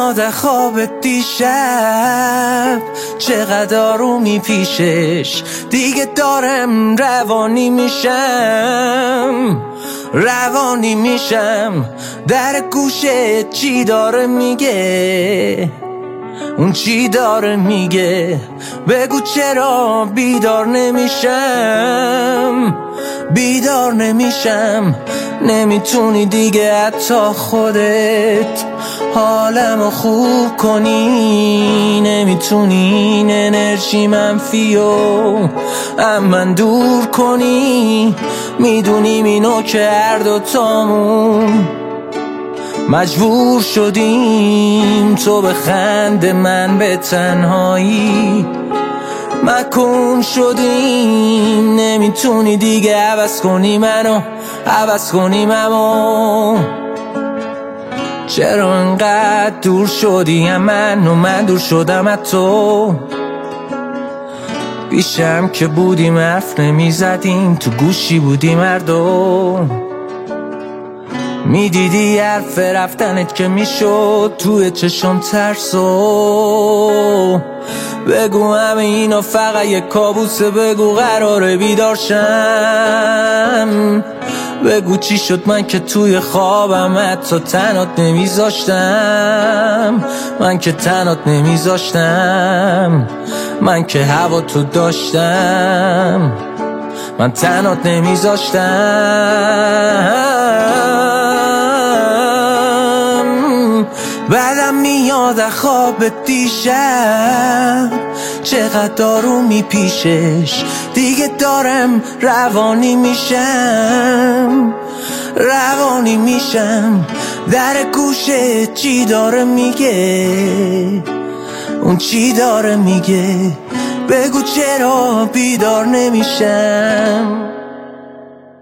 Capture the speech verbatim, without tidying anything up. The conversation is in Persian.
میاد خواب دیشب، چقدر آرومی پیشش، دیگه دارم روانی میشم روانی میشم. در گوشه چی داره میگه، اون چی داره میگه، بگو چرا بیدار نمیشم بیدار نمیشم. نمیتونی دیگه حتی خودت حالمو خوب کنی، نمیتونی این انرژی منفیو ام من دور کنی. میدونیم اینو که هر دوتامون مجبور شدیم، تو به خنده من به تنهایی مکن شدیم. نمیتونی دیگه عوض کنی منو، عوض کنی منو. چرا انقدر دور شدی از من و من دور شدم از تو؟ پیشم که بودیم حرف نمیزدیم، تو گوشی بودیم هر دو. میدیدی حرف رفتنت که میشد توی چشم ترسو. بگو همه اینا فقط یک کابوسه، بگو قراره بیدار شم. بگو چی شد من که توی خوابم حتی تنات نمیذاشتم، من که تنات نمیذاشتم، من که هوا تو داشتم، من تنات نمیذاشتم. بعدم میاد خواب دیشب، چقدر آرومی پیشش، دیگه دارم روانی میشم روانی میشم. در گوشه چی داره میگه، اون چی داره میگه، بگو چرا بیدار نمیشم.